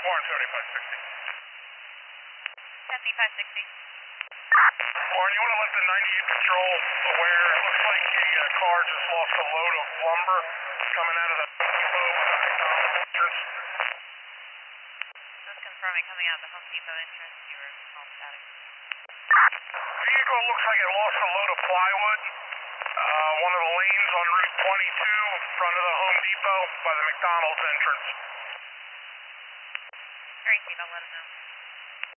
Warren 7560. 7560. Warren, you want to let the 98 patrol aware? It looks like a car just lost a load of lumber coming out of the Home Depot entrance. Just confirming coming out of the Home Depot entrance. You were all static. Vehicle looks like it lost a load of plywood. One of the lanes on Route 22 in front of the Home Depot by the McDonald's entrance. Alright, Steve, I'll let him know.